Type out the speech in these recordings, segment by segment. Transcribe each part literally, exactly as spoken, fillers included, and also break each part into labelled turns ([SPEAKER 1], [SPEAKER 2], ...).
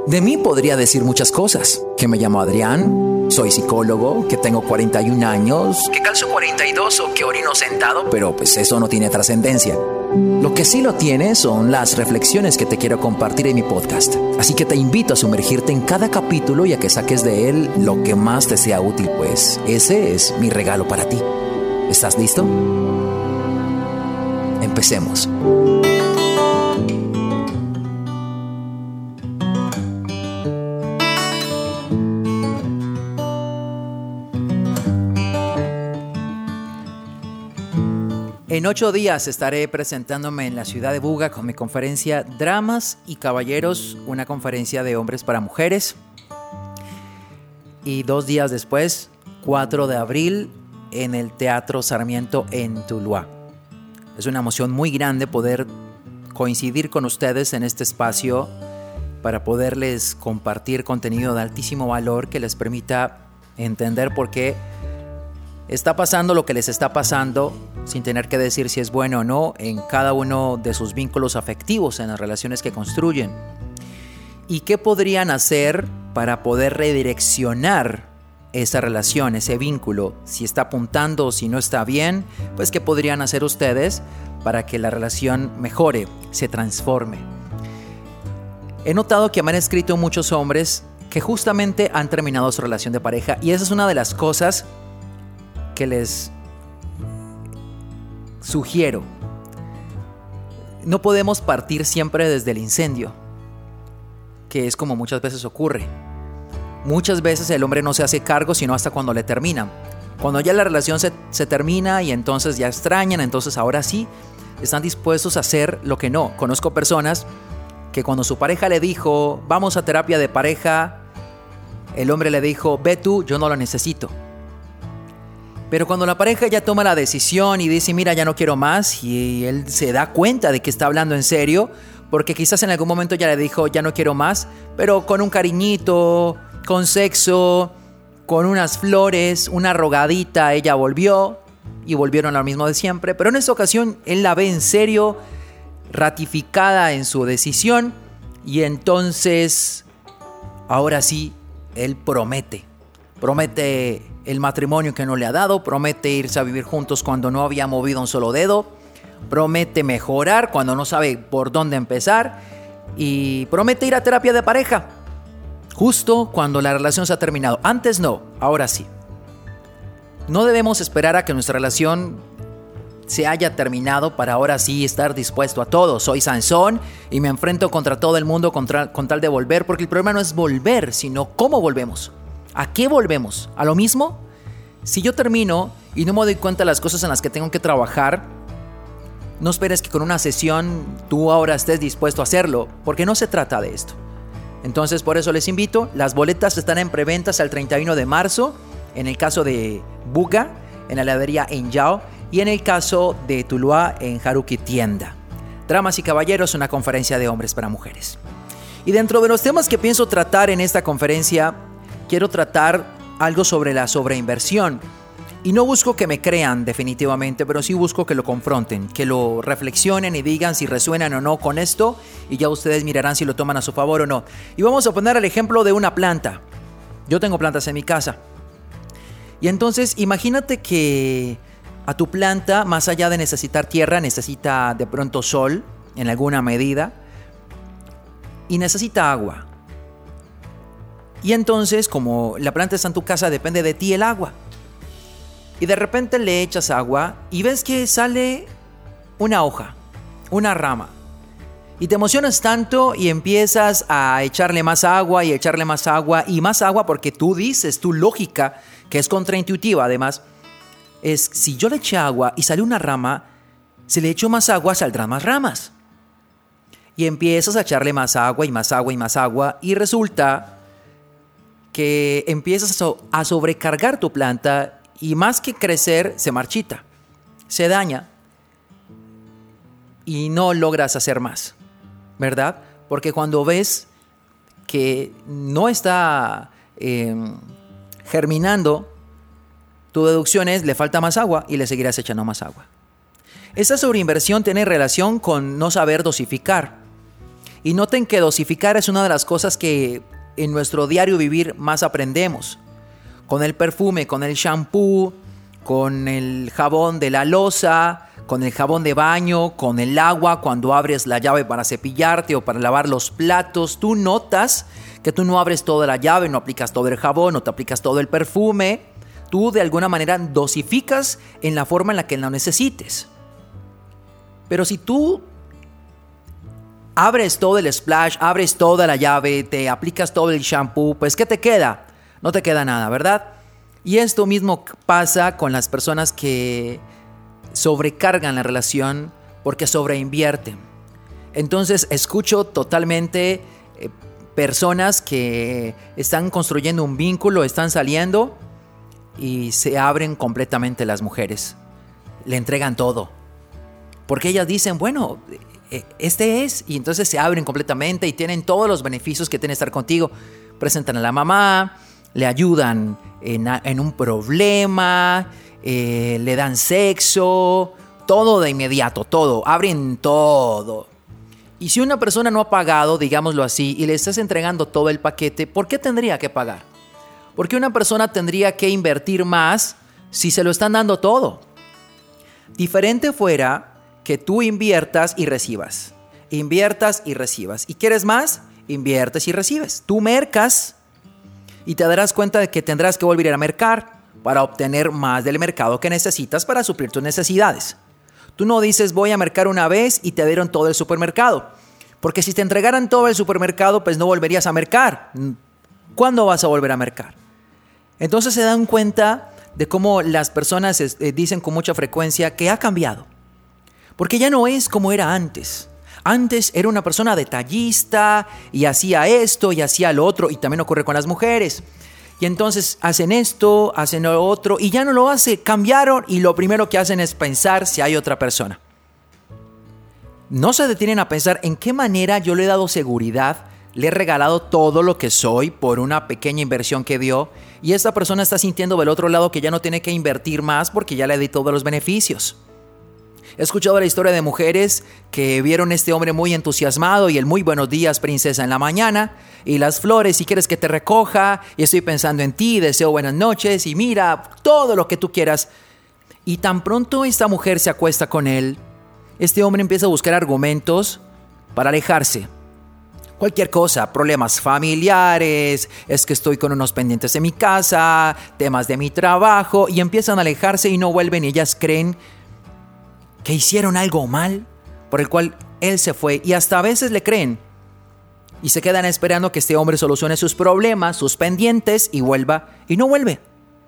[SPEAKER 1] De mí podría decir muchas cosas, que me llamo Adrián, soy psicólogo, que tengo cuarenta y un años, que calzo cuarenta y dos o que orino sentado, pero pues eso no tiene trascendencia. Lo que sí lo tiene son las reflexiones que te quiero compartir en mi podcast. Así que te invito a sumergirte en cada capítulo y a que saques de él lo que más te sea útil, pues ese es mi regalo para ti. ¿Estás listo? Empecemos. En ocho días estaré presentándome en la ciudad de Buga con mi conferencia Dramas y Caballeros, una conferencia de hombres para mujeres. Y dos días después, cuatro de abril, en el Teatro Sarmiento en Tuluá. Es una emoción muy grande poder coincidir con ustedes en este espacio para poderles compartir contenido de altísimo valor que les permita entender por qué está pasando lo que les está pasando, sin tener que decir si es bueno o no en cada uno de sus vínculos afectivos, en las relaciones que construyen. ¿Y qué podrían hacer para poder redireccionar esa relación, ese vínculo? Si está apuntando o si no está bien, pues ¿qué podrían hacer ustedes para que la relación mejore, se transforme? He notado que me han escrito muchos hombres que justamente han terminado su relación de pareja, y esa es una de las cosas que les sugiero. No podemos partir siempre desde el incendio, que es como muchas veces ocurre. Muchas veces el hombre no se hace cargo sino hasta cuando le terminan. Cuando ya la relación se, se termina y entonces ya extrañan, entonces ahora sí están dispuestos a hacer lo que no. Conozco personas que cuando su pareja le dijo, vamos a terapia de pareja, el hombre le dijo, ve tú, yo no lo necesito. Pero cuando la pareja ya toma la decisión y dice, mira, ya no quiero más, y él se da cuenta de que está hablando en serio, porque quizás en algún momento ya le dijo, ya no quiero más, pero con un cariñito, con sexo, con unas flores, una rogadita, ella volvió y volvieron a lo mismo de siempre. Pero en esta ocasión él la ve en serio, ratificada en su decisión, y entonces, ahora sí, él promete, promete el matrimonio que no le ha dado, promete irse a vivir juntos cuando no había movido un solo dedo, promete mejorar cuando no sabe por dónde empezar, y promete ir a terapia de pareja justo cuando la relación se ha terminado. Antes no, ahora sí. No debemos esperar a que nuestra relación se haya terminado para ahora sí estar dispuesto a todo. Soy Sansón y me enfrento contra todo el mundo contra, con tal de volver, porque el problema no es volver, sino cómo volvemos. ¿A qué volvemos? ¿A lo mismo? Si yo termino y no me doy cuenta de las cosas en las que tengo que trabajar, no esperes que con una sesión tú ahora estés dispuesto a hacerlo, porque no se trata de esto. Entonces, por eso les invito, las boletas están en preventa hasta el treinta y uno de marzo, en el caso de Buga, en la heladería Enjao, y en el caso de Tuluá, en Haruki Tienda. Dramas y Caballeros, una conferencia de hombres para mujeres. Y dentro de los temas que pienso tratar en esta conferencia, quiero tratar algo sobre la sobreinversión. Y no busco que me crean definitivamente, pero sí busco que lo confronten, que lo reflexionen y digan si resuenan o no con esto, y ya ustedes mirarán si lo toman a su favor o no. Y vamos a poner el ejemplo de una planta. Yo tengo plantas en mi casa. Y entonces imagínate que a tu planta, más allá de necesitar tierra, necesita de pronto sol en alguna medida y necesita agua. Y entonces, como la planta está en tu casa, depende de ti el agua. Y de repente le echas agua y ves que sale una hoja, una rama. Y te emocionas tanto y empiezas a echarle más agua y echarle más agua y más agua, porque tú dices, tu lógica, que es contraintuitiva además, es si yo le eché agua y sale una rama, si le echo más agua saldrán más ramas. Y empiezas a echarle más agua y más agua y más agua y resulta que empiezas a sobrecargar tu planta y más que crecer se marchita, se daña y no logras hacer más, ¿verdad? Porque cuando ves que no está eh, germinando, tu deducción es le falta más agua y le seguirás echando más agua. Esta sobreinversión tiene relación con no saber dosificar. Y noten que dosificar es una de las cosas que en nuestro diario vivir más aprendemos. Con el perfume, con el shampoo, con el jabón de la loza, con el jabón de baño, con el agua cuando abres la llave para cepillarte o para lavar los platos. Tú notas que tú no abres toda la llave, no aplicas todo el jabón, no te aplicas todo el perfume. Tú de alguna manera dosificas en la forma en la que lo necesites. Pero si tú abres todo el splash, abres toda la llave, te aplicas todo el shampoo, pues ¿qué te queda? No te queda nada, ¿verdad? Y esto mismo pasa con las personas que sobrecargan la relación porque sobreinvierten. Entonces escucho totalmente eh, personas que están construyendo un vínculo, están saliendo y se abren completamente las mujeres. Le entregan todo. Porque ellas dicen, bueno, este es, y entonces se abren completamente y tienen todos los beneficios que tiene estar contigo. Presentan a la mamá, le ayudan en, en un problema, eh, le dan sexo, todo de inmediato, todo, abren todo. Y si una persona no ha pagado, digámoslo así, y le estás entregando todo el paquete, ¿por qué tendría que pagar? Porque una persona tendría que invertir más si se lo están dando todo. Diferente fuera que tú inviertas y recibas. Inviertas y recibas. ¿Y quieres más? Inviertes y recibes. Tú mercas y te darás cuenta de que tendrás que volver a mercar para obtener más del mercado que necesitas para suplir tus necesidades. Tú no dices voy a mercar una vez y te dieron todo el supermercado. Porque si te entregaran todo el supermercado, pues no volverías a mercar. ¿Cuándo vas a volver a mercar? Entonces se dan cuenta de cómo las personas eh, dicen con mucha frecuencia que ha cambiado. Porque ya no es como era antes. Antes era una persona detallista y hacía esto y hacía lo otro. Y también ocurre con las mujeres. Y entonces hacen esto, hacen lo otro y ya no lo hace. Cambiaron y lo primero que hacen es pensar si hay otra persona. No se detienen a pensar en qué manera yo le he dado seguridad, le he regalado todo lo que soy por una pequeña inversión que dio. Y esta persona está sintiendo del otro lado que ya no tiene que invertir más porque ya le di todos los beneficios. He escuchado la historia de mujeres que vieron a este hombre muy entusiasmado y el muy buenos días, princesa, en la mañana, y las flores, si quieres que te recoja, y estoy pensando en ti, deseo buenas noches, y mira, todo lo que tú quieras. Y tan pronto esta mujer se acuesta con él, este hombre empieza a buscar argumentos para alejarse. Cualquier cosa, problemas familiares, es que estoy con unos pendientes en mi casa, temas de mi trabajo, y empiezan a alejarse y no vuelven, y ellas creen que hicieron algo mal, por el cual él se fue, y hasta a veces le creen, y se quedan esperando que este hombre solucione sus problemas, sus pendientes, y vuelva, y no vuelve.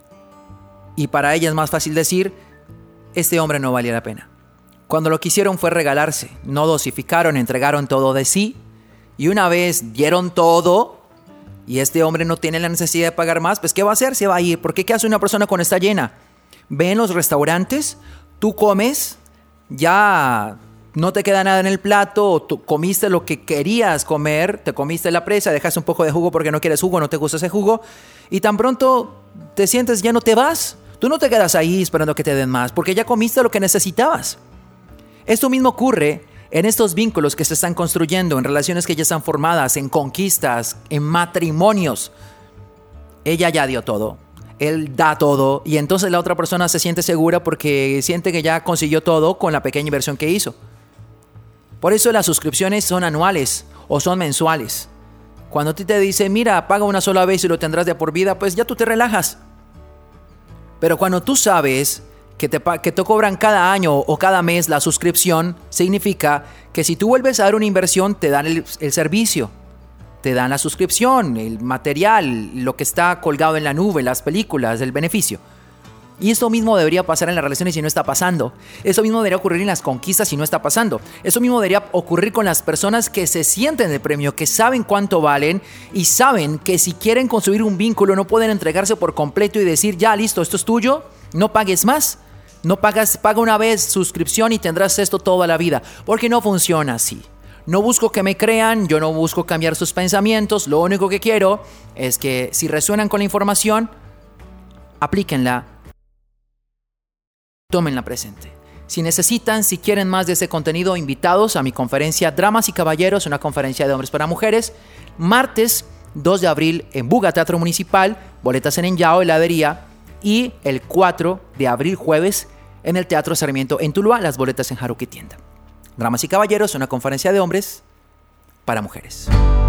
[SPEAKER 1] Y para ella es más fácil decir, este hombre no valía la pena. Cuando lo que hicieron fue regalarse, no dosificaron, entregaron todo de sí, y una vez dieron todo, y este hombre no tiene la necesidad de pagar más, pues ¿qué va a hacer? Se va a ir. ¿Por qué? ¿Qué hace una persona cuando está llena? Ve en los restaurantes, tú comes, ya no te queda nada en el plato, o tú comiste lo que querías comer, te comiste la presa, dejaste un poco de jugo porque no quieres jugo, no te gusta ese jugo, y tan pronto te sientes, ya no te vas. Tú no te quedas ahí esperando que te den más, porque ya comiste lo que necesitabas. Esto mismo ocurre en estos vínculos que se están construyendo, en relaciones que ya están formadas, en conquistas, en matrimonios. Ella ya dio todo. Él da todo y entonces la otra persona se siente segura porque siente que ya consiguió todo con la pequeña inversión que hizo. Por eso las suscripciones son anuales o son mensuales. Cuando a ti te dicen, mira, paga una sola vez y lo tendrás de por vida, pues ya tú te relajas. Pero cuando tú sabes que te, que te cobran cada año o cada mes la suscripción, significa que si tú vuelves a dar una inversión, te dan el, el servicio. Te dan la suscripción, el material, lo que está colgado en la nube, las películas, el beneficio. Y esto mismo debería pasar en las relaciones y no está pasando. Eso mismo debería ocurrir en las conquistas y no está pasando. Eso mismo debería ocurrir con las personas que se sienten el premio, que saben cuánto valen y saben que si quieren construir un vínculo no pueden entregarse por completo y decir, ya listo, esto es tuyo, no pagues más. No pagas, paga una vez suscripción y tendrás esto toda la vida. Porque no funciona así. No busco que me crean, yo no busco cambiar sus pensamientos. Lo único que quiero es que si resuenan con la información, aplíquenla, tómenla presente. Si necesitan, si quieren más de ese contenido, invitados a mi conferencia Dramas y Caballeros, una conferencia de hombres para mujeres, martes dos de abril en Buga Teatro Municipal, boletas en Enyao, heladería, y el cuatro de abril, jueves, en el Teatro Sarmiento en Tuluá, las boletas en Haruki Tienda. Dramas y Caballeros, una conferencia de hombres para mujeres.